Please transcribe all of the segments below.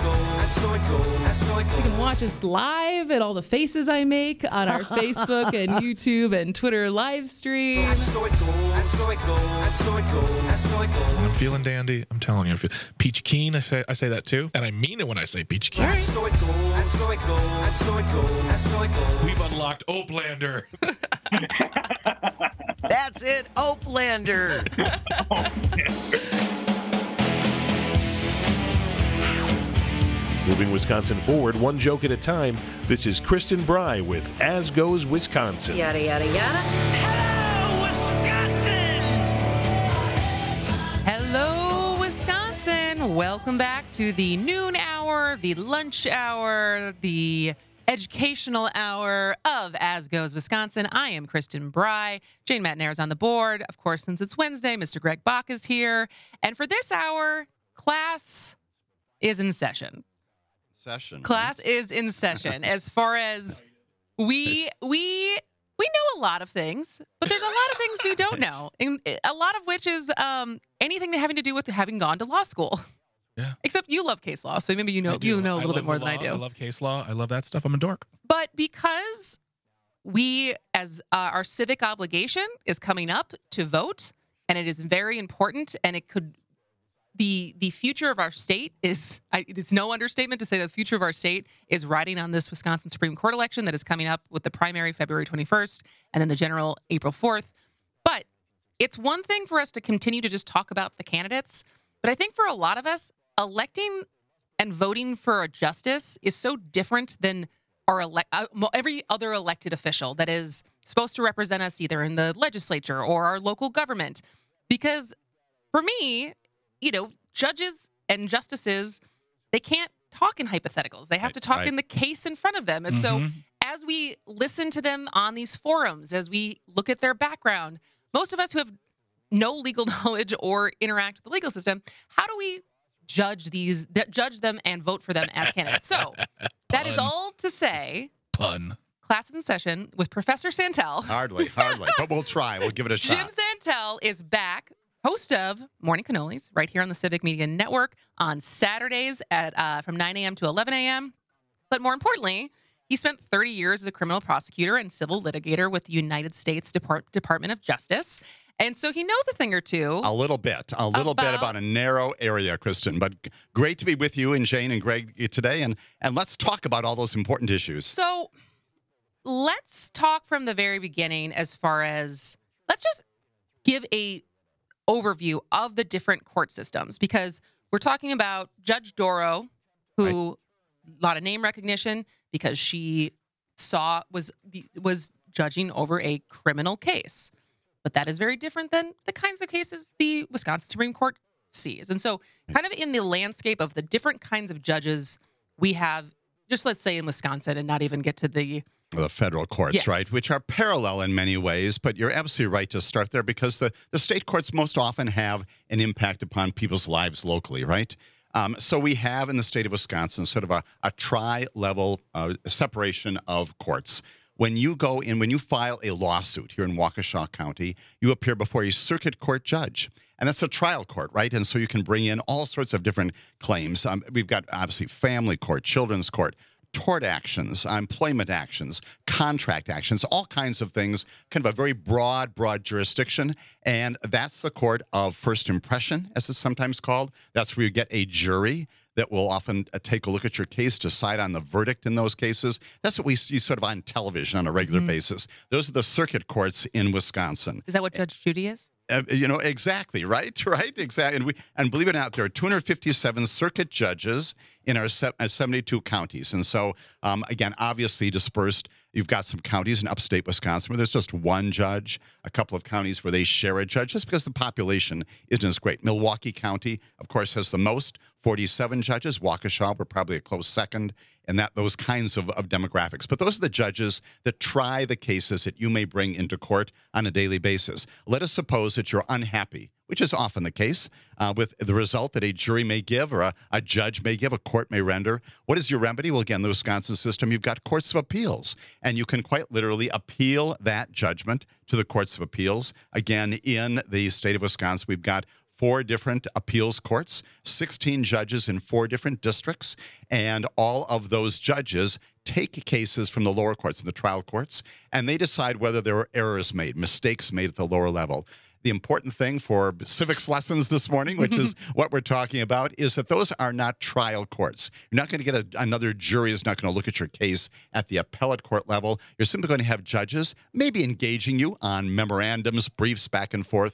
You can watch us live at all the faces I make on our Facebook and YouTube and Twitter live stream. I'm feeling dandy. I'm telling you. Peachy Keen, I say that too. And I mean it when I say Peachy Keen. Right. We've unlocked Oaklander. That's it, Oaklander. Moving Wisconsin forward, one joke at a time. This is Kristen Bry with As Goes Wisconsin. Yada, yada, yada. Hello, Wisconsin. Welcome back to the noon hour, the lunch hour, the educational hour of As Goes Wisconsin. I am Kristen Bry. Jane Matnair is on the board. Of course, since it's Wednesday, Mr. Greg Bach is here. And for this hour, class is in session. Class is in session. As far as we know a lot of things, but there's a lot of things we don't know. And a lot of which is anything having to do with having gone to law school. Yeah. Except you love case law, so maybe you know a little bit more than I do. I love case law. I love that stuff. I'm a dork. But because we, as our civic obligation is coming up to vote, and it is very important, and it could. The future of our state is, it's no understatement to say the future of our state is riding on this Wisconsin Supreme Court election that is coming up with the primary February 21st and then the general April 4th. But it's one thing for us to continue to just talk about the candidates. But I think for a lot of us, electing and voting for a justice is so different than every other elected official that is supposed to represent us either in the legislature or our local government. Because for me, judges and justices, they can't talk in hypotheticals. They have to talk in the case in front of them. And so as we listen to them on these forums, as we look at their background, most of us who have no legal knowledge or interact with the legal system, how do we judge them and vote for them as candidates? So that is all to say. Class is in session with Professor Santel. Hardly, but we'll try. We'll give it a shot. Jim Santel is back. Host of Morning Cannolis, right here on the Civic Media Network on Saturdays at from 9 a.m. to 11 a.m. But more importantly, he spent 30 years as a criminal prosecutor and civil litigator with the United States Department of Justice. And so he knows a thing or two. A little bit about a narrow area, Kristen. But great to be with you and Jane and Greg today. And let's talk about all those important issues. So let's talk from the very beginning as far as, let's just give a overview of the different court systems, because we're talking about Judge Dorow, who a lot of name recognition because she was judging over a criminal case, but that is very different than the kinds of cases the Wisconsin Supreme Court sees. And so, kind of in the landscape of the different kinds of judges we have, just let's say in Wisconsin, and not even get to the federal courts, yes, right, which are parallel in many ways, but you're absolutely right to start there because the state courts most often have an impact upon people's lives locally, right? So we have in the state of Wisconsin sort of a tri-level separation of courts. When you file a lawsuit here in Waukesha County, you appear before a circuit court judge. And that's a trial court, right? And so you can bring in all sorts of different claims. We've got, obviously, family court, children's court, tort actions, employment actions, contract actions, all kinds of things, kind of a very broad jurisdiction. And that's the court of first impression, as it's sometimes called. That's where you get a jury that will often take a look at your case, decide on the verdict in those cases. That's what we see sort of on television on a regular basis. Those are the circuit courts in Wisconsin. Is that what Judge Judy is? Exactly, right, exactly. And believe it or not, there are 257 circuit judges in our 72 counties. And so, again, obviously dispersed. You've got some counties in upstate Wisconsin where there's just one judge, a couple of counties where they share a judge just because the population isn't as great. Milwaukee County, of course, has the most, 47 judges. Waukesha, we're probably a close second, and those kinds of demographics. But those are the judges that try the cases that you may bring into court on a daily basis. Let us suppose that you're unhappy, which is often the case, with the result that a jury may give or a judge may give, a court may render. What is your remedy? Well, again, the Wisconsin system, you've got courts of appeals, and you can quite literally appeal that judgment to the courts of appeals. Again, in the state of Wisconsin, we've got 4 different appeals courts, 16 judges in 4 different districts, and all of those judges take cases from the lower courts, from the trial courts, and they decide whether there were errors made, mistakes made at the lower level. The important thing for civics lessons this morning, which is what we're talking about, is that those are not trial courts. You're not going to get another jury is not going to look at your case at the appellate court level. You're simply going to have judges maybe engaging you on memorandums, briefs back and forth,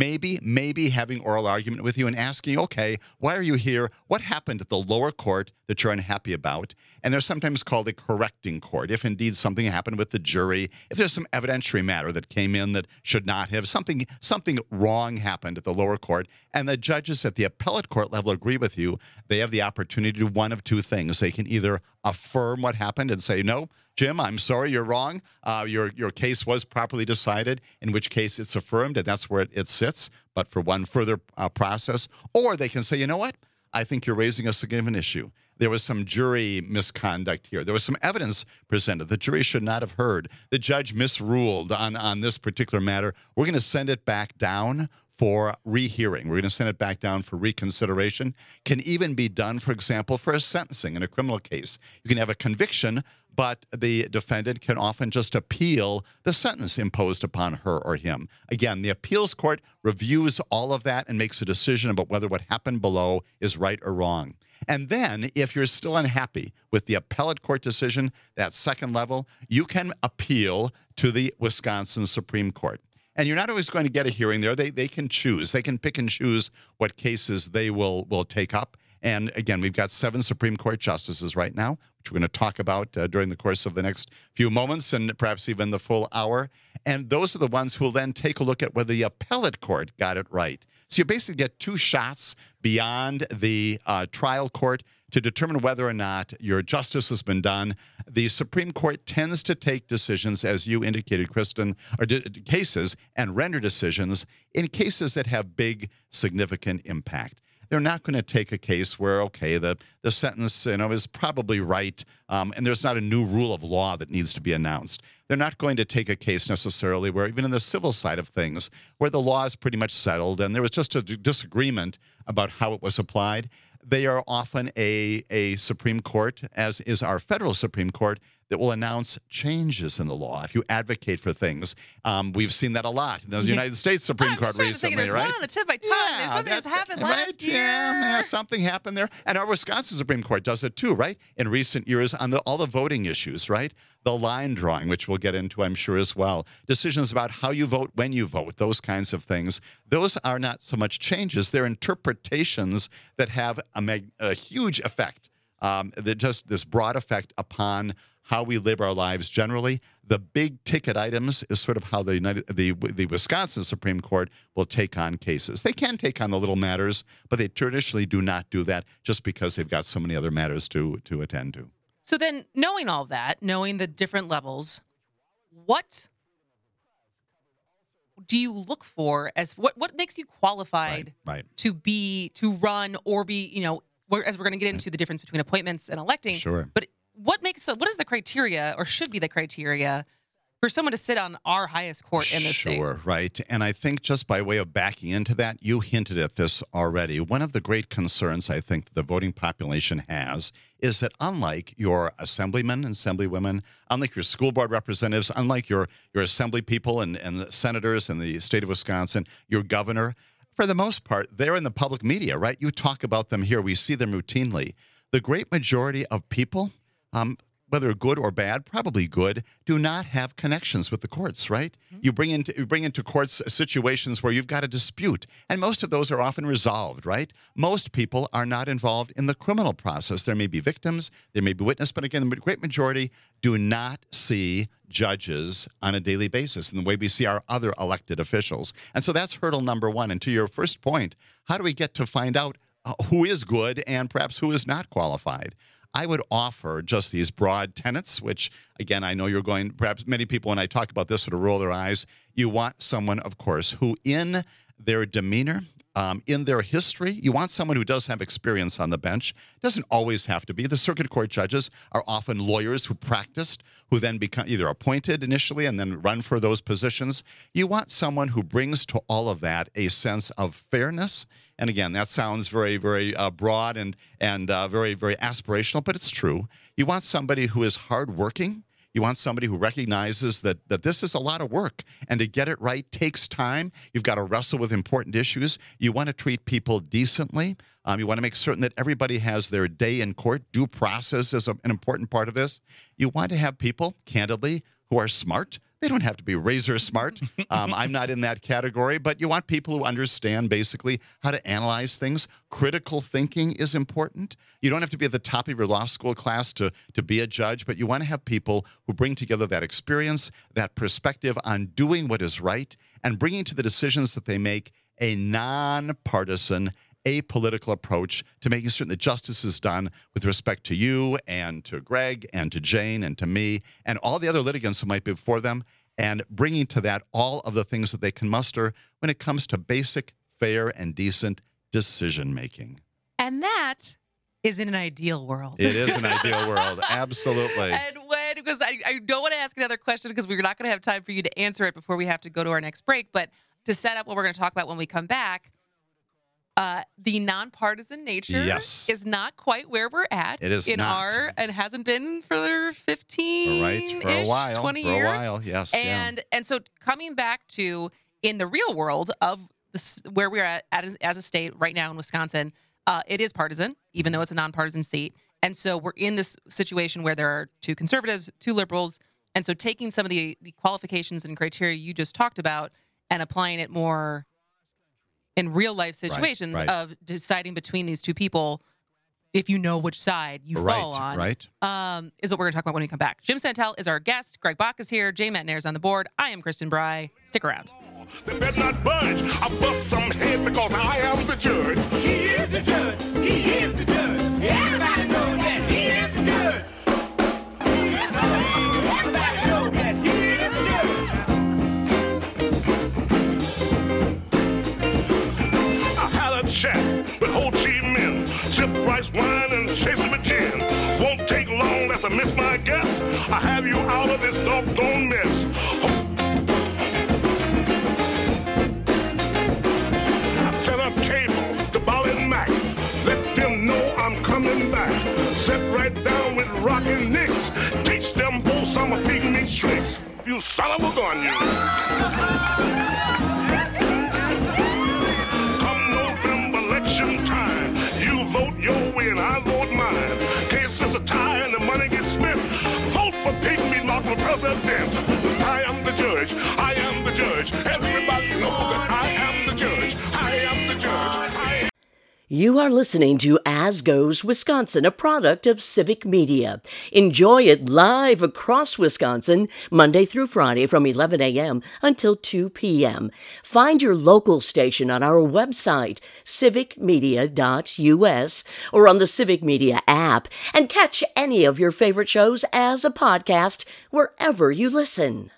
maybe having oral argument with you and asking, okay, why are you here? What happened at the lower court that you're unhappy about? And they're sometimes called a correcting court. If indeed something happened with the jury, if there's some evidentiary matter that came in that should not have, something wrong happened at the lower court, and the judges at the appellate court level agree with you, they have the opportunity to do one of 2 things. They can either affirm what happened and say, no, Jim, I'm sorry, you're wrong. Your case was properly decided, in which case it's affirmed, and that's where it sits, but for one further process. Or they can say, you know what? I think you're raising a significant issue. There was some jury misconduct here. There was some evidence presented the jury should not have heard. The judge misruled on this particular matter. We're going to send it back down for rehearing. We're going to send it back down for reconsideration. Can even be done, for example, for a sentencing in a criminal case. You can have a conviction, but the defendant can often just appeal the sentence imposed upon her or him. Again, the appeals court reviews all of that and makes a decision about whether what happened below is right or wrong. And then, if you're still unhappy with the appellate court decision, that second level, you can appeal to the Wisconsin Supreme Court. And you're not always going to get a hearing there. They can choose. They can pick and choose what cases they will take up. And again, we've got 7 Supreme Court justices right now, which we're going to talk about during the course of the next few moments and perhaps even the full hour. And those are the ones who will then take a look at whether the appellate court got it right. So you basically get 2 shots beyond the trial court to determine whether or not your justice has been done. The Supreme Court tends to take decisions, as you indicated, Kristen, or cases and render decisions in cases that have big, significant impact. They're not going to take a case where, okay, the sentence is probably right, and there's not a new rule of law that needs to be announced. They're not going to take a case necessarily where, even in the civil side of things, where the law is pretty much settled and there was just a disagreement about how it was applied. They are often a Supreme Court, as is our federal Supreme Court, that will announce changes in the law if you advocate for things. We've seen that a lot in the United States Supreme Court recently, there's right? One on the tip of my tongue. There's something that's happened last year. Yeah, something happened there. And our Wisconsin Supreme Court does it too, right? In recent years on all the voting issues, right? The line drawing, which we'll get into, I'm sure, as well. Decisions about how you vote, when you vote, those kinds of things. Those are not so much changes. They're interpretations that have a huge effect, just this broad effect upon how we live our lives generally. The big ticket items is sort of how the Wisconsin Supreme Court will take on cases. They can take on the little matters, but they traditionally do not do that just because they've got so many other matters to attend to. So then, knowing all that, knowing the different levels, what do you look for as what makes you qualified to run or be, as we're going to get into the difference between appointments and electing. Sure. But what is the criteria, or should be the criteria, for someone to sit on our highest court in this state? Sure, right. And I think just by way of backing into that, you hinted at this already. One of the great concerns I think the voting population has is that unlike your assemblymen and assemblywomen, unlike your school board representatives, unlike your assembly people and the senators in the state of Wisconsin, your governor, for the most part, they're in the public media, right? You talk about them here. We see them routinely. The great majority of people, whether good or bad, probably good, do not have connections with the courts, right? Mm-hmm. You bring into courts situations where you've got a dispute, and most of those are often resolved, right? Most people are not involved in the criminal process. There may be victims, there may be witnesses, but again, the great majority do not see judges on a daily basis in the way we see our other elected officials. And so that's hurdle number one. And to your first point, how do we get to find out who is good and perhaps who is not qualified? I would offer just these broad tenets, which, again, I know perhaps many people, when I talk about this, would roll their eyes. You want someone, of course, who in their demeanor, in their history. You want someone who does have experience on the bench. It doesn't always have to be. The circuit court judges are often lawyers who practiced, who then become either appointed initially and then run for those positions. You want someone who brings to all of that a sense of fairness. And again, that sounds very, very broad and very, very aspirational, but it's true. You want somebody who is hardworking. You want somebody who recognizes that this is a lot of work, and to get it right takes time. You've got to wrestle with important issues. You want to treat people decently. You want to make certain that everybody has their day in court. Due process is an important part of this. You want to have people, candidly, who are smart. They don't have to be razor smart. I'm not in that category, but you want people who understand basically how to analyze things. Critical thinking is important. You don't have to be at the top of your law school class to be a judge, but you want to have people who bring together that experience, that perspective on doing what is right, and bringing to the decisions that they make a nonpartisan, apolitical approach to making certain that justice is done with respect to you and to Greg and to Jane and to me and all the other litigants who might be before them, and bringing to that all of the things that they can muster when it comes to basic, fair, and decent decision making. And that is in an ideal world. It is an ideal world. Absolutely. And because I don't want to ask another question because we're not going to have time for you to answer it before we have to go to our next break, but to set up what we're going to talk about when we come back, the nonpartisan nature is not quite where we're at. It is not. And hasn't been for 15 right, for a while, 20 for years. a while, yes. And so coming back to in the real world of this, where we're at as a state right now in Wisconsin, it is partisan, even though it's a nonpartisan state. And so we're in this situation where there are two conservatives, two liberals. And so taking some of the qualifications and criteria you just talked about and applying it more in real life situations of deciding between these two people, if you know which side you fall on, is what we're going to talk about when we come back. Jim Santel is our guest. Greg Bach is here. Jay Metnair is on the board. I am Kristen Bry. Stick around. They better not budge. I bust some head because I am the judge. He is the judge. He is the judge. Everybody knows that he is the judge. Everybody knows that he is the judge. I had a chat with Ho Chi Minh. Sip rice wine and chase him with gin. Won't take long, that's a miss my guess. I have you out of this doggone mess. Coming back, sit right down with Rockin' Nicks. Teach them both some of pygmy tricks. You son of a gun, you. Come November election time, you vote your way and I vote mine. Case is a tie and the money gets spent. Vote for pygmy not for president. I am the judge. I am the judge. Everybody knows that I am the judge. I am the judge. You are listening to As Goes Wisconsin, a product of Civic Media. Enjoy it live across Wisconsin, Monday through Friday from 11 a.m. until 2 p.m. Find your local station on our website, civicmedia.us, or on the Civic Media app, and catch any of your favorite shows as a podcast wherever you listen.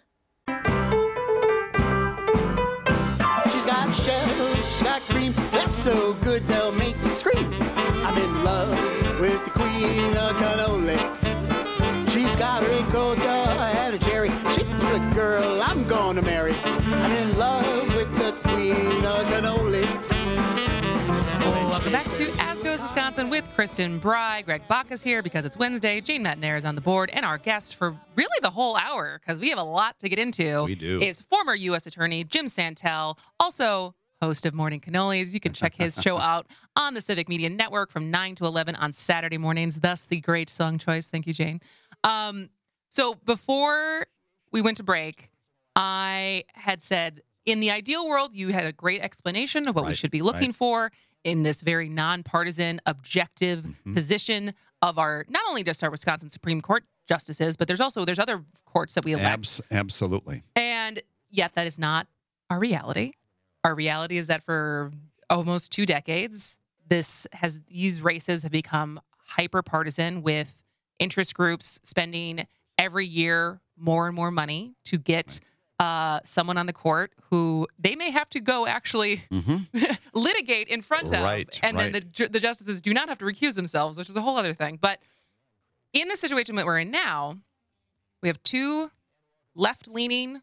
She's got shells, she's got cream, that's so good they'll make you scream. I'm in love with the queen of cannoli. She's got a ricotta and a cherry. She's the girl I'm gonna marry. I'm in love with the queen of cannoli. Welcome back to As Goes Wisconsin with Kristen Bry. Greg Bach is here because it's Wednesday. Jane Metnair is on the board. And our guest for really the whole hour, because we have a lot to get into, is former U.S. Attorney Jim Santel, also host of Morning Cannolis. You can check his show out on the Civic Media Network from 9 to 11 on Saturday mornings. Thus, the great song choice. Thank you, Jane. So before we went to break, I had said, in the ideal world, you had a great explanation of what we should be looking for in this very nonpartisan, objective position of our, not only just our Wisconsin Supreme Court justices, but there's other courts that we elect. Absolutely. And yet that is not our reality. Our reality is that for almost 2 decades, these races have become hyper partisan, with interest groups spending every year more and more money to get someone on the court who they may have to go actually litigate in front of. And then the justices do not have to recuse themselves, which is a whole other thing. But in the situation that we're in now, we have two left-leaning,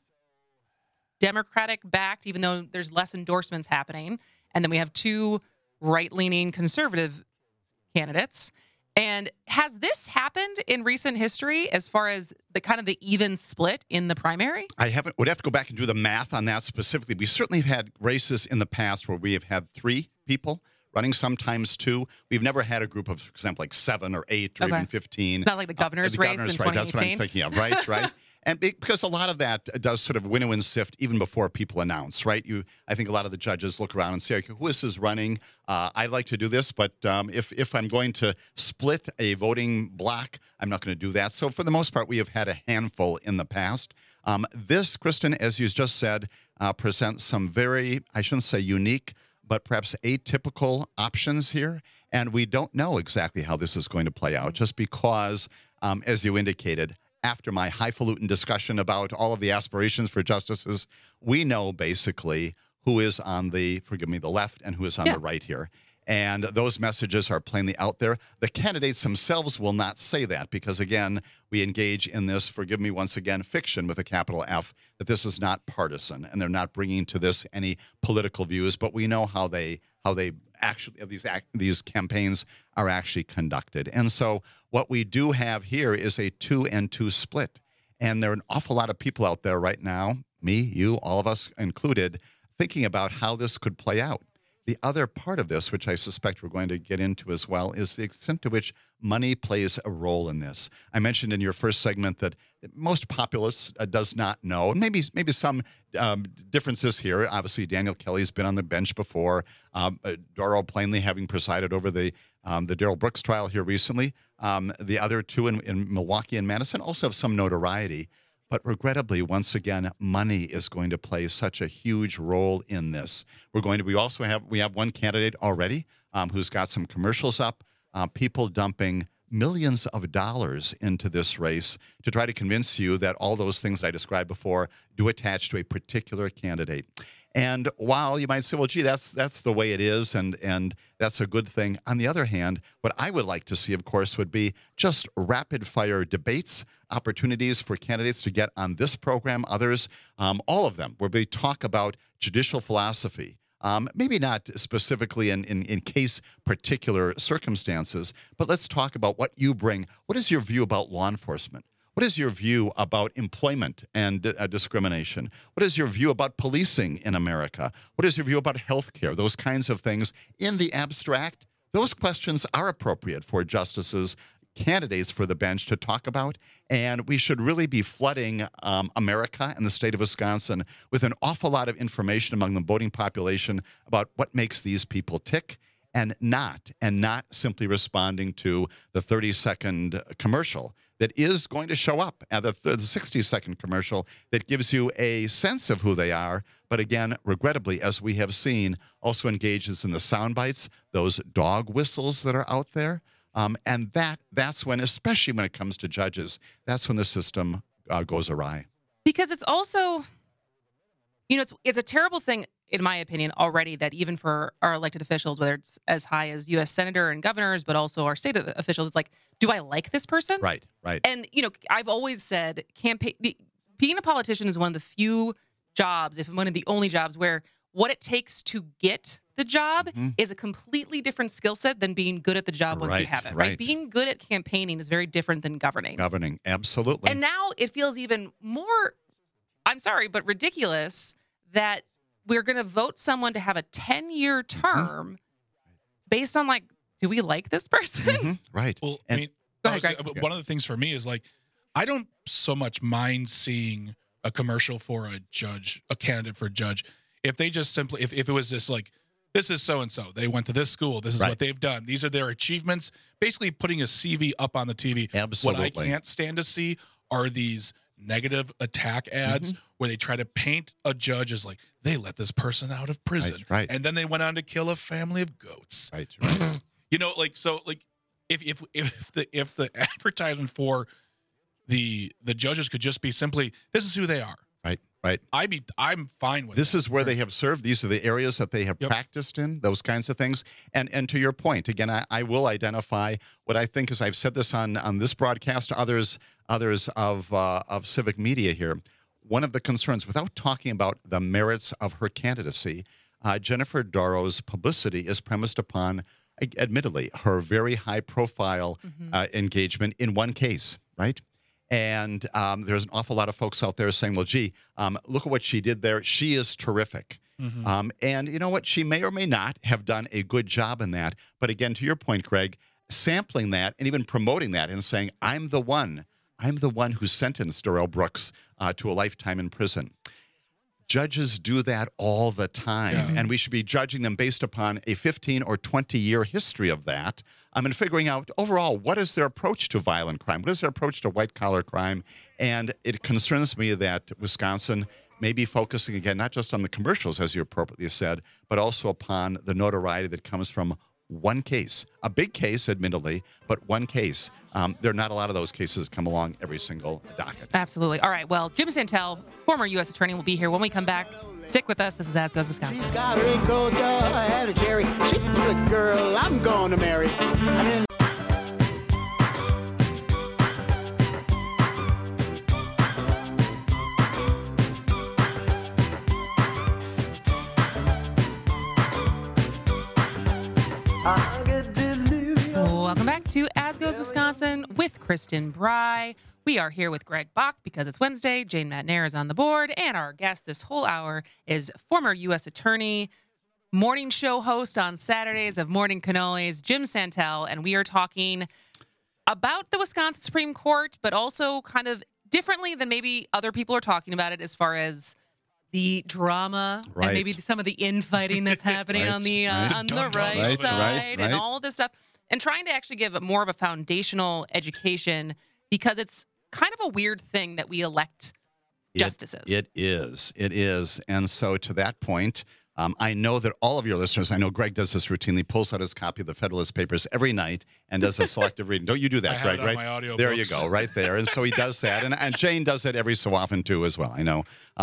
Democratic-backed, even though there's less endorsements happening, and then we have two right-leaning conservative candidates. And has this happened in recent history as far as the kind of the even split in the primary? Would have to go back and do the math on that specifically. We certainly have had races in the past where we have had 3 people running, sometimes 2. We've never had a group of, for example, like 7 or 8 or even 15. Not like the governor's race in 2018. That's what I'm thinking of, right. And because a lot of that does sort of winnow and sift even before people announce, right? I think a lot of the judges look around and say, okay, who is this running? I'd like to do this, but if I'm going to split a voting block, I'm not going to do that. So for the most part, we have had a handful in the past. This, Kristen, as you just said, presents some very, I shouldn't say unique, but perhaps atypical options here. And we don't know exactly how this is going to play out just because, as you indicated, after my highfalutin discussion about all of the aspirations for justices, we know basically who is on the left and who is on the right here. And those messages are plainly out there. The candidates themselves will not say that because, again, we engage in this, forgive me once again, fiction with a capital F, that this is not partisan and they're not bringing to this any political views. But we know how they actually these campaigns are actually conducted. And so what we do have here is a 2-2 split. And there are an awful lot of people out there right now, me, you, all of us included, thinking about how this could play out. The other part of this, which I suspect we're going to get into as well, is the extent to which money plays a role in this. I mentioned in your first segment that most populace does not know. Maybe some differences here. Obviously, Daniel Kelly's been on the bench before. Doro plainly having presided over the Darrell Brooks trial here recently. The other two in Milwaukee and Madison also have some notoriety. But regrettably, once again, money is going to play such a huge role in this. We have one candidate already who's got some commercials up, people dumping millions of dollars into this race to try to convince you that all those things that I described before do attach to a particular candidate. And while you might say, well, gee, that's the way it is, and that's a good thing. On the other hand, what I would like to see, of course, would be just rapid-fire debates, opportunities for candidates to get on this program, others, all of them, where we talk about judicial philosophy. Maybe not specifically in case particular circumstances, but let's talk about what you bring. What is your view about law enforcement? What is your view about employment and discrimination? What is your view about policing in America? What is your view about health care? Those kinds of things. In the abstract, those questions are appropriate for justices, candidates for the bench to talk about, and we should really be flooding America and the state of Wisconsin with an awful lot of information among the voting population about what makes these people tick, and not simply responding to the 30-second commercial that is going to show up, and the 60-second commercial that gives you a sense of who they are, but again, regrettably, as we have seen, also engages in the sound bites, those dog whistles that are out there. And that's when, especially when it comes to judges, that's when the system goes awry. Because it's also, it's a terrible thing, in my opinion, already that even for our elected officials, whether it's as high as U.S. senator and governors, but also our state officials, it's like, do I like this person? Right. And, I've always said being a politician is one of the few jobs, if one of the only jobs, where what it takes to get the job is a completely different skill set than being good at the job once you have it, right? Being good at campaigning is very different than governing. Governing, absolutely. And now it feels even more, I'm sorry, but ridiculous that we're going to vote someone to have a 10-year term based on, do we like this person? Right. Well, and, I mean, go ahead, Greg. One of the things for me is, I don't so much mind seeing a commercial for a candidate for a judge, if they just simply, if it was just this is so-and-so. They went to this school. This is what they've done. These are their achievements. Basically putting a CV up on the TV. Absolutely. What I can't stand to see are these negative attack ads where they try to paint a judge as they let this person out of prison. Right. And then they went on to kill a family of goats. Right. If the advertisement for the judges could just be simply, this is who they are. Right. Right. I'm fine with this that. is where they have served. These are the areas that they have practiced in, those kinds of things. And to your point, again, I will identify what I think is, I've said this on this broadcast, others of civic media here. One of the concerns, without talking about the merits of her candidacy, Jennifer Doro's publicity is premised upon, admittedly, her very high-profile engagement in one case, right? And there's an awful lot of folks out there saying, well, gee, look at what she did there. She is terrific. And you know what? She may or may not have done a good job in that. But again, to your point, Greg, sampling that and even promoting that and saying, I'm the one who sentenced Darrell Brooks to a lifetime in prison. Judges do that all the time, and we should be judging them based upon a 15 or 20-year history of that. And figuring out overall, what is their approach to violent crime? What is their approach to white-collar crime? And it concerns me that Wisconsin may be focusing, again, not just on the commercials, as you appropriately said, but also upon the notoriety that comes from one case. A big case, admittedly, but one case. There are not a lot of those cases that come along every single docket. Absolutely. All right. Well, Jim Santel, former U.S. attorney, will be here when we come back. Stick with us. This is As Goes Wisconsin. She's got a Ricotta and a cherry. She's the girl I'm going to marry. I'm in Welcome back to As Goes Wisconsin with Kristen Bry. We are here with Greg Bach because it's Wednesday. Jane Matnair is on the board. And our guest this whole hour is former U.S. attorney, morning show host on Saturdays of Morning Cannolis, Jim Santel. And we are talking about the Wisconsin Supreme Court, but also kind of differently than maybe other people are talking about it as far as the drama and maybe some of the infighting that's happening on the right side and all of this stuff. And trying to actually give more of a foundational education because it's kind of a weird thing that we elect justices. It is. And so to that point, I know that all of your listeners, I know Greg does this routinely, pulls out his copy of the Federalist Papers every night and does a selective reading. Don't you do that, Greg, right? My audio there books. You go, right there. And so he does that. And Jane does it every so often, too, as well, I know.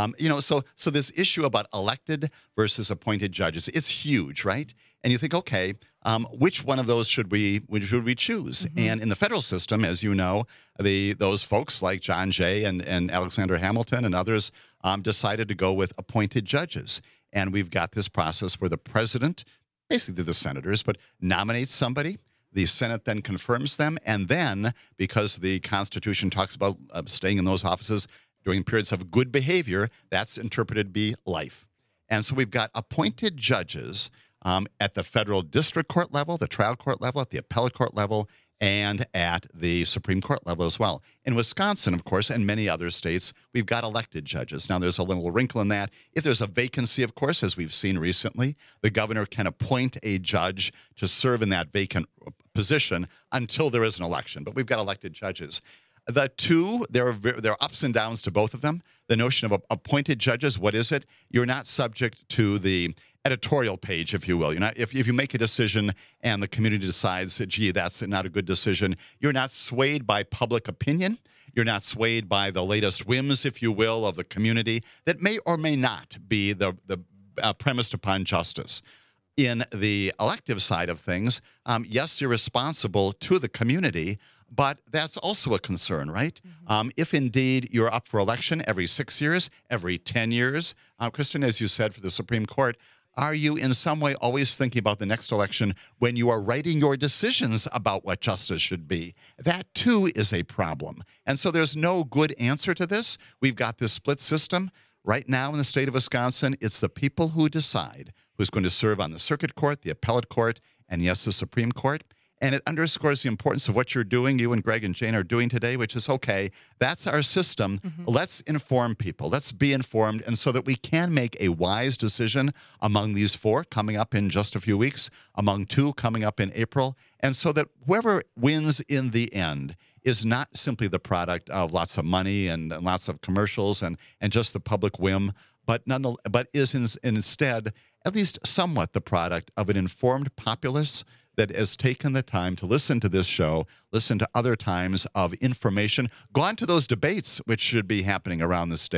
So this issue about elected versus appointed judges is huge, right? And you think, okay, which one of those should we choose? And in the federal system, as you know, those folks like John Jay and Alexander Hamilton and others decided to go with appointed judges. And we've got this process where the president, basically the senators, but nominates somebody. The Senate then confirms them. And then, because the Constitution talks about staying in those offices during periods of good behavior, that's interpreted to be life. And so we've got appointed judges at the federal district court level, the trial court level, at the appellate court level, and at the Supreme Court level as well. In Wisconsin, of course, and many other states, we've got elected judges. Now, there's a little wrinkle in that. If there's a vacancy, of course, as we've seen recently, the governor can appoint a judge to serve in that vacant position until there is an election. But we've got elected judges. The two, there are ups and downs to both of them. The notion of appointed judges, what is it? You're not subject to the editorial page, if you will. You're not, if you make a decision and the community decides, gee, that's not a good decision, you're not swayed by public opinion. You're not swayed by the latest whims, if you will, of the community that may or may not be the premised upon justice. In the elective side of things, yes, you're responsible to the community, but that's also a concern, right? If indeed you're up for election every 6 years, every 10 years, Kristen, as you said, for the Supreme Court, are you in some way always thinking about the next election when you are writing your decisions about what justice should be? That, too, is a problem. And so there's no good answer to this. We've got this split system. Right now in the state of Wisconsin, it's the people who decide who's going to serve on the circuit court, the appellate court, and, yes, the Supreme Court. And it underscores the importance of what you're doing, you and Greg and Jane are doing today, which is, okay, that's our system. Let's inform people. Let's be informed, and so that we can make a wise decision among these four coming up in just a few weeks, among two coming up in April, and so that whoever wins in the end is not simply the product of lots of money and lots of commercials and just the public whim, but is instead at least somewhat the product of an informed populace that has taken the time to listen to this show, listen to other times of information, gone to those debates which should be happening around the state,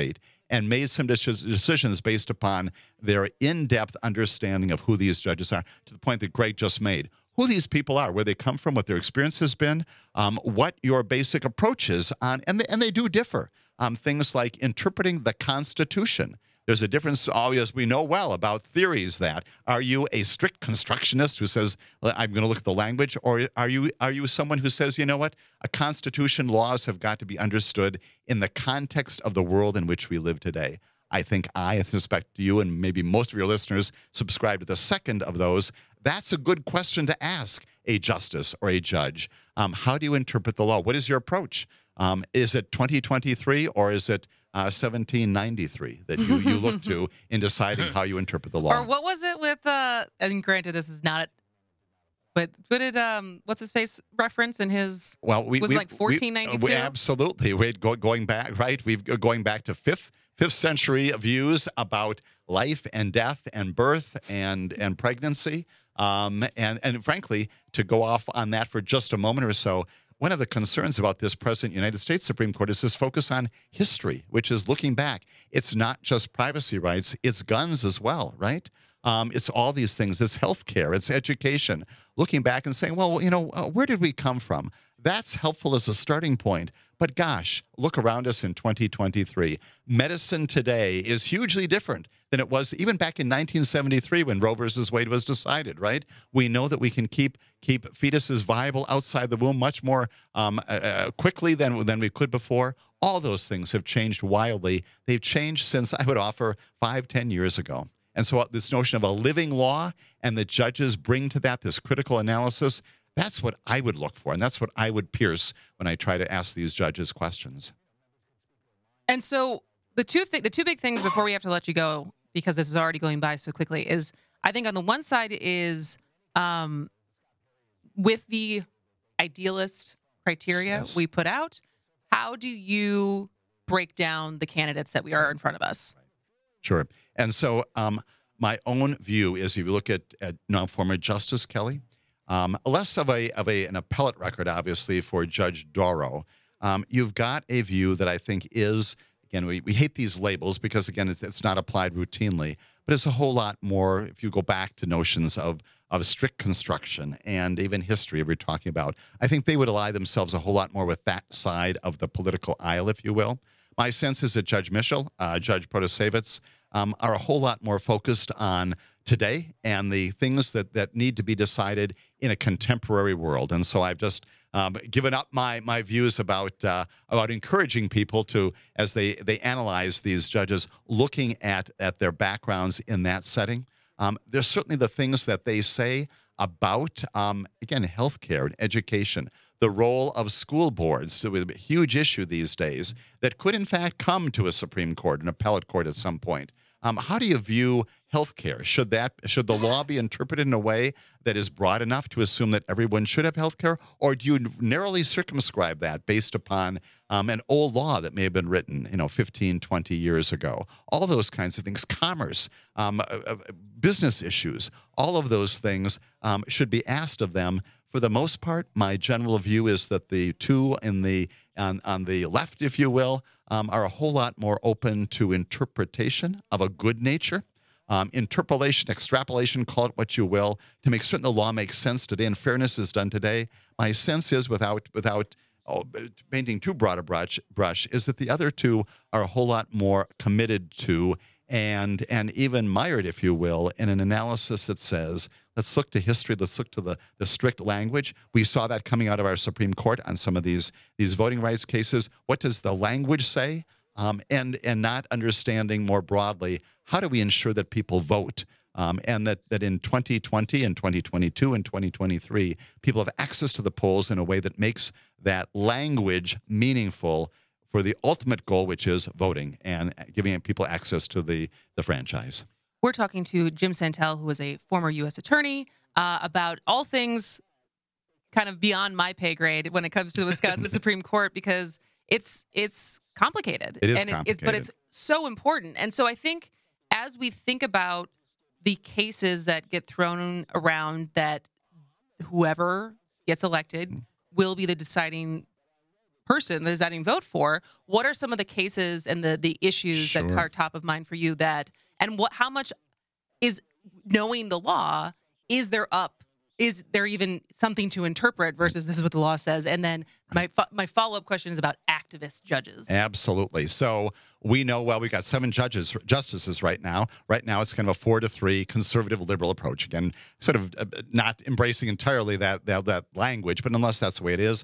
and made some decisions based upon their in-depth understanding of who these judges are, to the point that Greg just made. Who these people are, where they come from, what their experience has been, what your basic approach is on, and they do differ. Things like interpreting the Constitution. There's a difference, as we know well, about theories that. Are you a strict constructionist who says, I'm going to look at the language, or are you someone who says, you know what, a Constitution, laws have got to be understood in the context of the world in which we live today? I think I suspect you and maybe most of your listeners subscribe to the second of those. That's a good question to ask a justice or a judge. How do you interpret the law? What is your approach? Is it 2023 or is it 1793 that you look to in deciding how you interpret the law? Or what was it with, and granted, this is not, but what did, what's his face reference in his, well, was like 1492? Absolutely. We're going back, right? We're going back to fifth century views about life and death and birth and pregnancy. And frankly, to go off on that for just a moment or so, one of the concerns about this present United States Supreme Court is this focus on history, which is looking back. It's not just privacy rights, it's guns as well, right? It's all these things. It's healthcare, it's education. Looking back and saying, well, where did we come from? That's helpful as a starting point. But gosh, look around us in 2023. Medicine today is hugely different than it was even back in 1973 when Roe versus Wade was decided, right? We know that we can keep fetuses viable outside the womb much more quickly than we could before. All those things have changed wildly. They've changed since, I would offer, 5-10 years ago. And so this notion of a living law and the judges bring to that this critical analysis, that's what I would look for, and that's what I would pierce when I try to ask these judges questions. And so the two big things before we have to let you go, because this is already going by so quickly, is I think on the one side is with the idealist criteria we put out, how do you break down the candidates that we are in front of us? Sure. And so my own view is, if you look at now former Justice Kelly, less of an appellate record, obviously, for Judge Dorough. You've got a view that I think is, again, we hate these labels because, again, it's not applied routinely, but it's a whole lot more if you go back to notions of strict construction and even history we're talking about. I think they would ally themselves a whole lot more with that side of the political aisle, if you will. My sense is that Judge Mitchell, Judge Protasevich, are a whole lot more focused on today and the things that need to be decided in a contemporary world. And so I've just given up my views about encouraging people to, as they analyze these judges, looking at their backgrounds in that setting. There's certainly the things that they say about, again, healthcare and education, the role of school boards, so a huge issue these days that could, in fact, come to a Supreme Court, an appellate court at some point. How do you view healthcare? Should the law be interpreted in a way that is broad enough to assume that everyone should have healthcare, or do you narrowly circumscribe that based upon an old law that may have been written, 15, 20 years ago? All those kinds of things. Commerce, business issues, all of those things should be asked of them. For the most part, my general view is that the two on the left, if you will, are a whole lot more open to interpretation of a good nature. Interpolation, extrapolation, call it what you will, to make certain the law makes sense today and fairness is done today. My sense is, without painting too broad a brush, is that the other two are a whole lot more committed to and even mired, if you will, in an analysis that says, let's look to history, let's look to the strict language. We saw that coming out of our Supreme Court on some of these voting rights cases. What does the language say? And not understanding more broadly, how do we ensure that people vote? And that in 2020 and 2022 and 2023, people have access to the polls in a way that makes that language meaningful for the ultimate goal, which is voting and giving people access to the franchise. We're talking to Jim Santel, who is a former U.S. attorney, about all things kind of beyond my pay grade when it comes to the Wisconsin Supreme Court, because it's complicated. It is complicated. But it's so important. And so I think as we think about the cases that get thrown around, that whoever gets elected will be the deciding person the deciding vote for, what are some of the cases and the issues that are top of mind for you and how much is knowing the law, is there even something to interpret versus this is what the law says? And then my follow-up question is about activist judges. Absolutely. So we know, well, we've got 7 justices right now. Right now, it's kind of a 4-3 conservative liberal approach. Again, sort of not embracing entirely that language, but nonetheless, that's the way it is.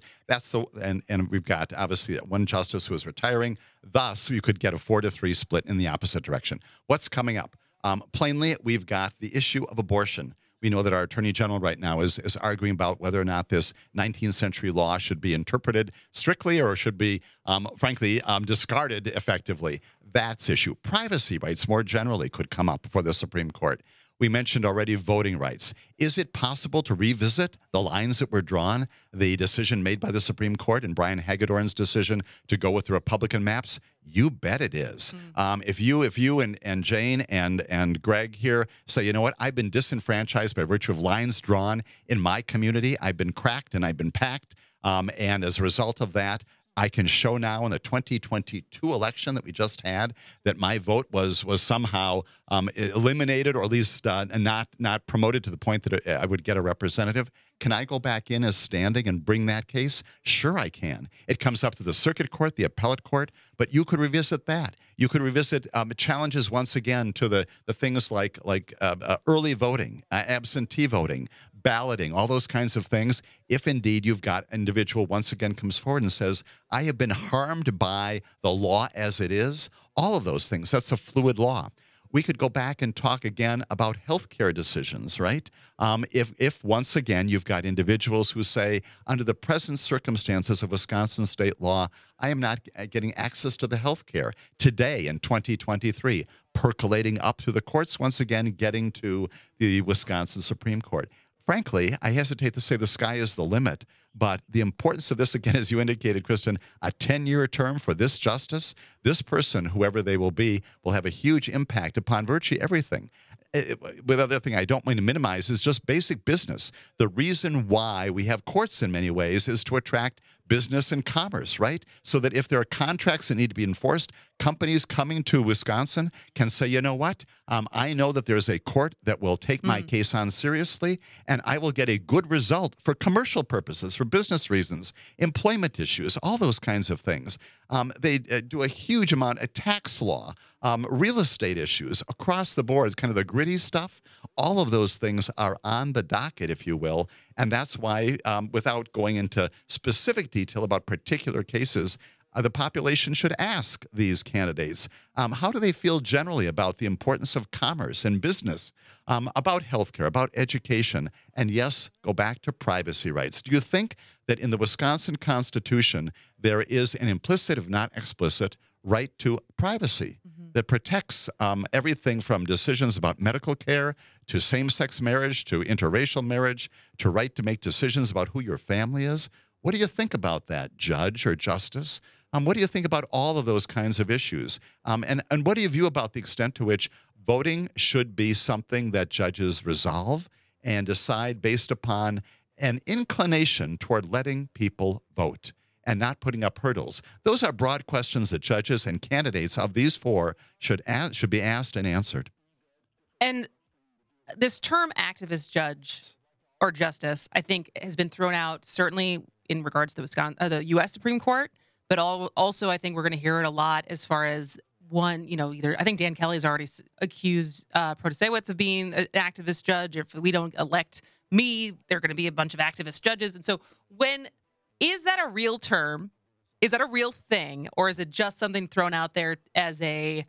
And we've got obviously one justice who is retiring. Thus, you could get a 4-3 split in the opposite direction. What's coming up? Plainly, we've got the issue of abortion. We know that our Attorney General right now is arguing about whether or not this 19th century law should be interpreted strictly or should be, frankly, discarded effectively. That's issue. Privacy rights more generally could come up before the Supreme Court. We mentioned already voting rights. Is it possible to revisit the lines that were drawn, the decision made by the Supreme Court and Brian Hagedorn's decision to go with the Republican maps? You bet it is. If you and Jane and Greg here say, you know what, I've been disenfranchised by virtue of lines drawn in my community, I've been cracked and I've been packed, and as a result of that, I can show now in the 2022 election that we just had that my vote was somehow eliminated or at least not promoted to the point that I would get a representative. Can I go back in as standing and bring that case? Sure, I can. It comes up to the circuit court, the appellate court, but you could revisit that. You could revisit challenges once again to the things like early voting, absentee voting, balloting, all those kinds of things. If indeed you've got an individual once again comes forward and says, I have been harmed by the law as it is, all of those things, that's a fluid law. We could go back and talk again about healthcare decisions, right? If once again you've got individuals who say, under the present circumstances of Wisconsin state law, I am not getting access to the healthcare today in 2023, percolating up through the courts, once again getting to the Wisconsin Supreme Court. Frankly, I hesitate to say the sky is the limit, but the importance of this, again, as you indicated, Kristen, a 10-year term for this justice, this person, whoever they will be, will have a huge impact upon virtually everything. The other thing I don't mean to minimize is just basic business. The reason why we have courts in many ways is to attract business and commerce, right? So that if there are contracts that need to be enforced, companies coming to Wisconsin can say, you know what, I know that there's a court that will take my case on seriously, and I will get a good result for commercial purposes, for business reasons, employment issues, all those kinds of things. They do a huge amount of tax law, real estate issues across the board, kind of the gritty stuff. All of those things are on the docket, if you will. And that's why, without going into specific detail about particular cases, the population should ask these candidates, how do they feel generally about the importance of commerce and business, about healthcare, about education, and yes, go back to privacy rights. Do you think that in the Wisconsin Constitution there is an implicit, if not explicit, right to privacy that protects everything from decisions about medical care to same-sex marriage to interracial marriage to right to make decisions about who your family is? What do you think about that, judge or justice? What do you think about all of those kinds of issues? And what do you view about the extent to which voting should be something that judges resolve and decide based upon an inclination toward letting people vote and not putting up hurdles? Those are broad questions that judges and candidates of these 4 should be asked and answered. And this term activist judge or justice, I think, has been thrown out certainly in regards to the U.S. Supreme Court, but also I think we're going to hear it a lot as far as either I think Dan Kelly has already accused Protasiewicz of being an activist judge. If we don't elect me, there are going to be a bunch of activist judges. And so is that a real term? Is that a real thing? Or is it just something thrown out there as to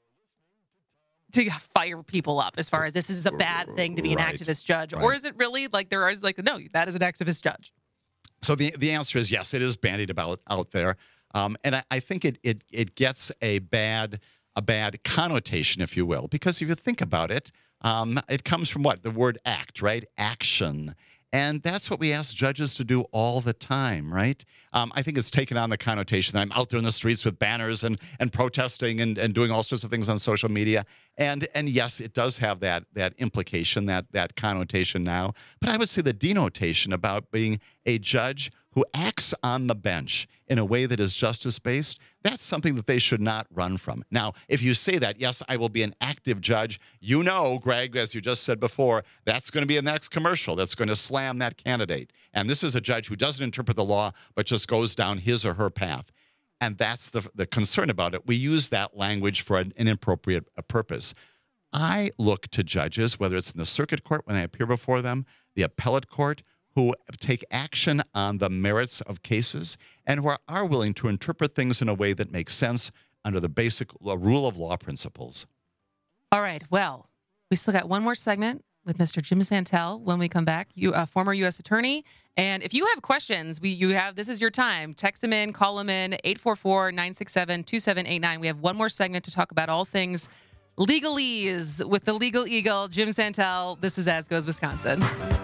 fire people up as far as this is a bad thing to be an activist judge? Right. Or is it really like there is no, that is an activist judge? So the answer is yes, it is bandied about out there. And I think it gets a bad connotation, if you will, because if you think about it, it comes from what? The word act, right? Action. And that's what we ask judges to do all the time, right? I think it's taken on the connotation that I'm out there in the streets with banners and protesting and doing all sorts of things on social media. And yes, it does have that implication, that connotation now. But I would say the denotation about being a judge who acts on the bench in a way that is justice-based, that's something that they should not run from. Now, if you say that, yes, I will be an active judge, you know, Greg, as you just said before, that's going to be a next commercial that's going to slam that candidate. And this is a judge who doesn't interpret the law, but just goes down his or her path. And that's the concern about it. We use that language for an inappropriate purpose. I look to judges, whether it's in the circuit court when I appear before them, the appellate court, who take action on the merits of cases and who are willing to interpret things in a way that makes sense under the basic rule of law principles. All right. Well, we still got one more segment with Mr. Jim Santel when we come back. You, former U.S. attorney. And if you have questions, this is your time. Text them in, call them in, 844-967-2789. We have one more segment to talk about all things legalese with the legal eagle, Jim Santel. This is As Goes Wisconsin.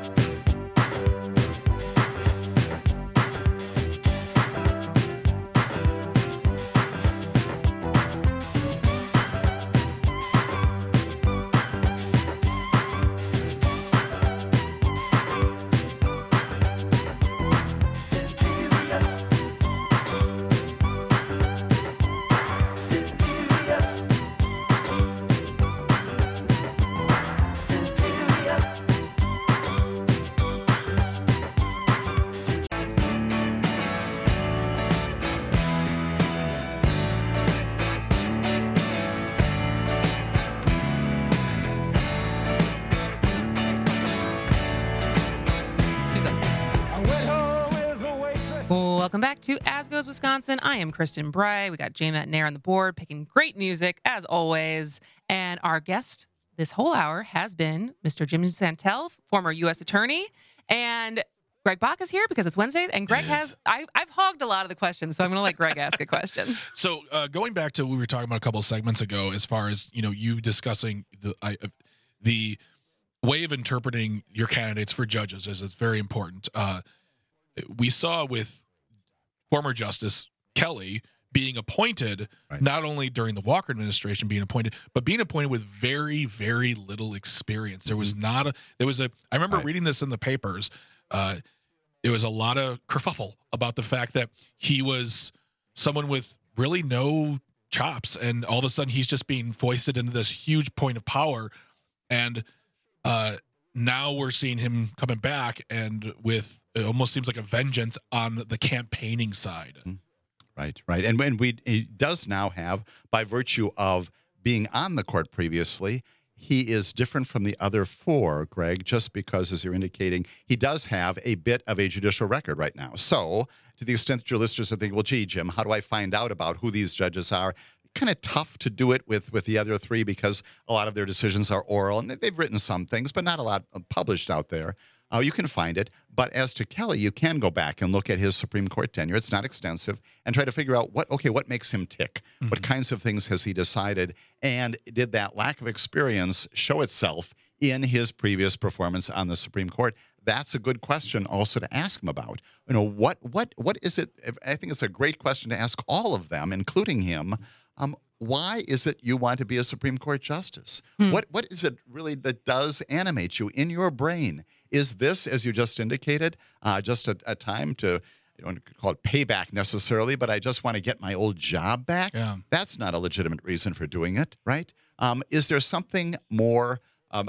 Welcome back to As Goes Wisconsin. I am Kristen Bry. We got Jay Matt Nair on the board, picking great music, as always. And our guest this whole hour has been Mr. Jim Santel, former U.S. attorney. And Greg Bach is here because it's Wednesdays. And Greg I've hogged a lot of the questions, so I'm going to let Greg ask a question. So going back to what we were talking about a couple of segments ago, as far as, you discussing the way of interpreting your candidates for judges is very important. We saw with former Justice Kelly being appointed, not only during the Walker administration being appointed, but being appointed with very, very little experience. There was I remember reading this in the papers. There was a lot of kerfuffle about the fact that he was someone with really no chops, and all of a sudden he's just being foisted into this huge point of power. And now we're seeing him coming back and with, it almost seems like a vengeance on the campaigning side. Right. And he does now have, by virtue of being on the court previously, he is different from the other four, Greg, just because, as you're indicating, he does have a bit of a judicial record right now. So to the extent that your listeners are thinking, well, gee, Jim, how do I find out about who these judges are? Kind of tough to do it with the other three because a lot of their decisions are oral, and they've written some things, but not a lot published out there. You can find it. But as to Kelly, you can go back and look at his Supreme Court tenure. It's not extensive, and try to figure out what makes him tick? Mm-hmm. What kinds of things has he decided? And did that lack of experience show itself in his previous performance on the Supreme Court? That's a good question also to ask him about. What is it? I think it's a great question to ask all of them, including him. Why is it you want to be a Supreme Court justice? What is it really that does animate you in your brain? Is this, as you just indicated, just a time to, you don't call it payback necessarily, but I just want to get my old job back? Yeah. That's not a legitimate reason for doing it, right? Is there something more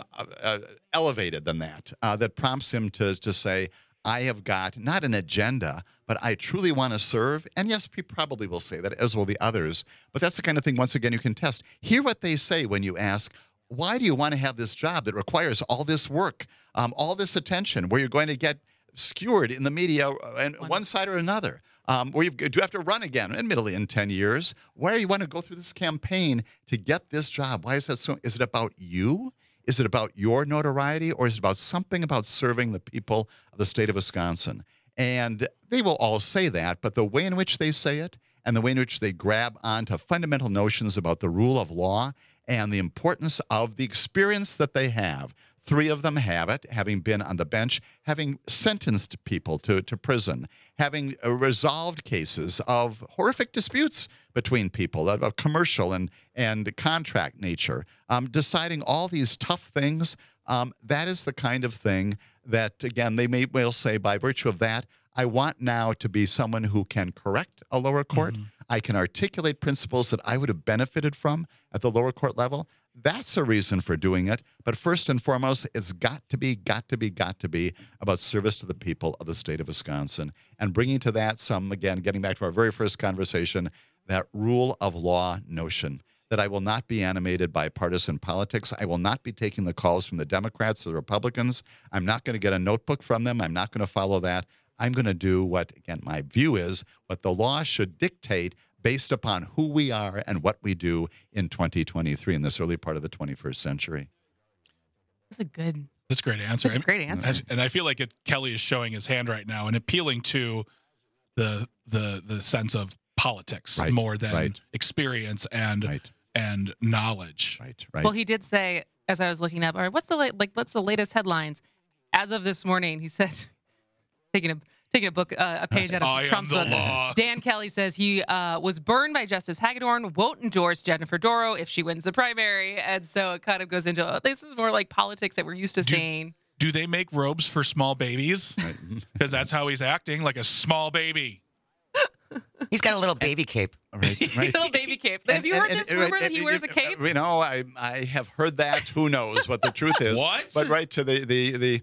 elevated than that that prompts him to say, I have got not an agenda, but I truly want to serve? And yes, he probably will say that, as will the others. But that's the kind of thing, once again, you can test. Hear what they say when you ask, why do you want to have this job that requires all this work, all this attention, where you're going to get skewered in the media and one side or another, where you do have to run again, admittedly, in 10 years? Why do you want to go through this campaign to get this job? Why is that so? Is it about you? Is it about your notoriety, or is it about something about serving the people of the state of Wisconsin? And they will all say that, but the way in which they say it and the way in which they grab onto fundamental notions about the rule of law and the importance of the experience that they have. Three of them have it, having been on the bench, having sentenced people to prison, having resolved cases of horrific disputes between people of commercial and contract nature, deciding all these tough things. That is the kind of thing that, again, they may well say, by virtue of that, I want now to be someone who can correct a lower court. I can articulate principles that I would have benefited from at the lower court level. That's a reason for doing it. But first and foremost, it's got to be about service to the people of the state of Wisconsin and bringing to that some, again, getting back to our very first conversation, that rule of law notion, that I will not be animated by partisan politics. I will not be taking the calls from the Democrats or the Republicans. I'm not going to get a notebook from them. I'm not going to follow that. I'm going to do what, again, my view is what the law should dictate based upon who we are and what we do in 2023 in this early part of the 21st century. That's a good. That's a great answer. That's a great answer. And I feel like Kelly is showing his hand right now and appealing to the sense of politics more than experience and knowledge. Right. Well, he did say, as I was looking up, all right, what's the latest headlines? As of this morning, he said, taking a page out of Trump's book. Dan Kelly says he was burned by Justice Hagedorn, won't endorse Jennifer Doro if she wins the primary. And so it kind of goes into, this is more like politics that we're used to seeing. Do they make robes for small babies? Because that's how he's acting, like a small baby. He's got a little baby cape. Right. Little baby cape. Have you heard this rumor that he wears a cape? I have heard that. Who knows what the truth is? What? But right to the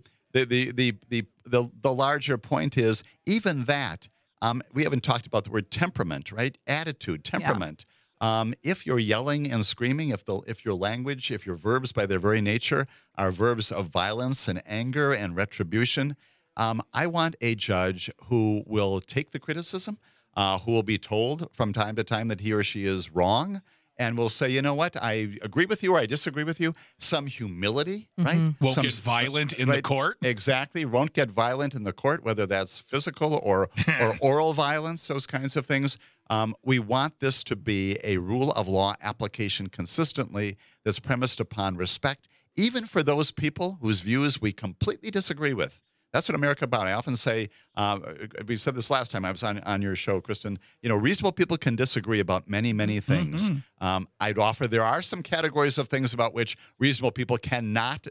larger point is even that. We haven't talked about the word temperament, right? Attitude, temperament. Yeah. If you're yelling and screaming, if your language, if your verbs by their very nature are verbs of violence and anger and retribution, I want a judge who will take the criticism, who will be told from time to time that he or she is wrong, and will say, you know what, I agree with you or I disagree with you. Some humility, right? Won't get violent in the court. Exactly. Won't get violent in the court, whether that's physical or oral violence, those kinds of things. We want this to be a rule of law application consistently that's premised upon respect, even for those people whose views we completely disagree with. That's what America about. I often say, we said this last time I was on your show, Kristen, reasonable people can disagree about many, many things. I'd offer there are some categories of things about which reasonable people should not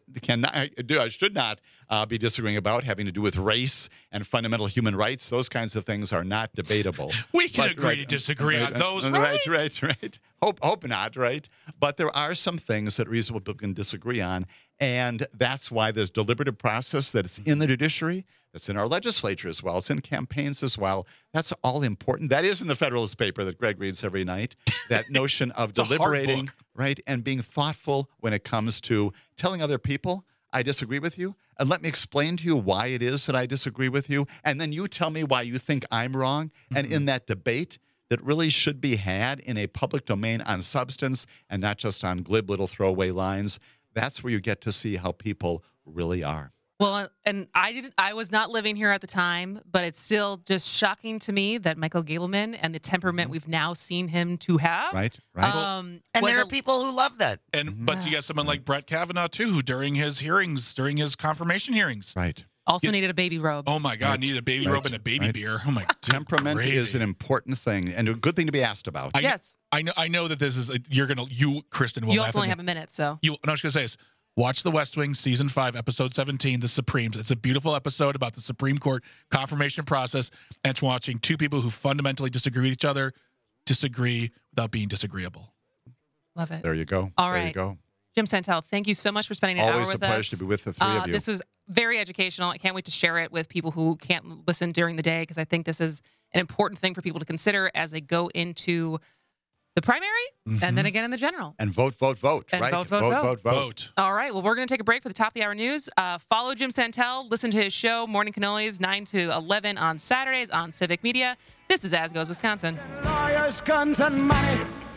be disagreeing about, having to do with race and fundamental human rights. Those kinds of things are not debatable. We can agree to disagree on those. Right. Hope not, right? But there are some things that reasonable people can disagree on. And that's why there's deliberative process that's in the judiciary, that's in our legislature as well, it's in campaigns as well. That's all important. That is in the Federalist paper that Greg reads every night, that notion of deliberating, right, and being thoughtful when it comes to telling other people, I disagree with you, and let me explain to you why it is that I disagree with you, and then you tell me why you think I'm wrong. And in that debate that really should be had in a public domain on substance and not just on glib little throwaway lines, that's where you get to see how people really are. Well, and I was not living here at the time, but it's still just shocking to me that Michael Gableman and the temperament we've now seen him to have. Right. And there are people who love that. But you got someone like Brett Kavanaugh, too, who during his confirmation hearings. Right. Also needed a baby robe. Oh, my God. Needed a baby robe and a baby beer. Oh, my God. Temperament is an important thing and a good thing to be asked about. Yes. I know that this is you, Kristen, will. You also only have a minute, so. I was going to say this. Watch The West Wing, Season 5, Episode 17, The Supremes. It's a beautiful episode about the Supreme Court confirmation process, and it's watching two people who fundamentally disagree with each other disagree without being disagreeable. Love it. There you go. All right. There you go. Jim Santel, thank you so much for spending an hour with us. Always a pleasure to be with the three of you. This was very educational. I can't wait to share it with people who can't listen during the day, because I think this is an important thing for people to consider as they go into the primary and then again in the general. And vote, And right? Vote. All right. Well, we're going to take a break for the top of the hour news. Follow Jim Santel. Listen to his show, Morning Cannolis, 9 to 11 on Saturdays on Civic Media. This is As Goes Wisconsin. Lawyers, guns, and money.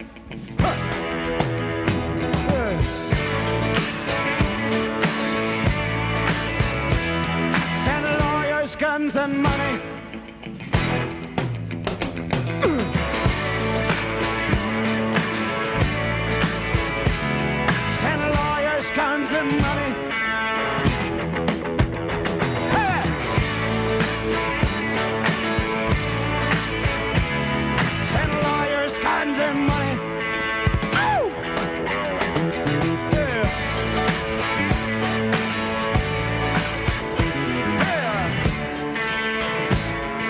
Send lawyers, guns, and money. Send lawyers, guns, and money. Hey! Send lawyers, guns, and money. Oh! Yeah. Yeah.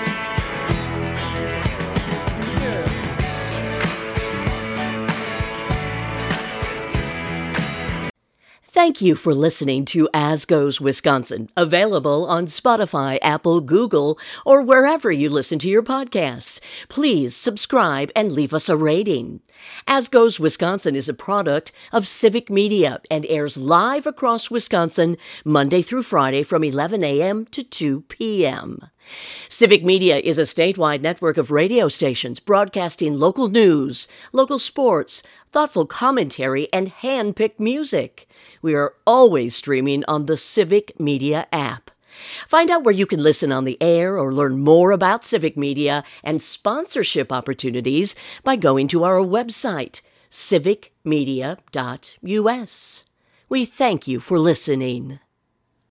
Thank you for listening to As Goes Wisconsin, available on Spotify, Apple, Google, or wherever you listen to your podcasts. Please subscribe and leave us a rating. As Goes Wisconsin is a product of Civic Media and airs live across Wisconsin Monday through Friday from 11 a.m. to 2 p.m. Civic Media is a statewide network of radio stations broadcasting local news, local sports, thoughtful commentary, and hand-picked music. We are always streaming on the Civic Media app. Find out where you can listen on the air or learn more about Civic Media and sponsorship opportunities by going to our website, civicmedia.us. We thank you for listening.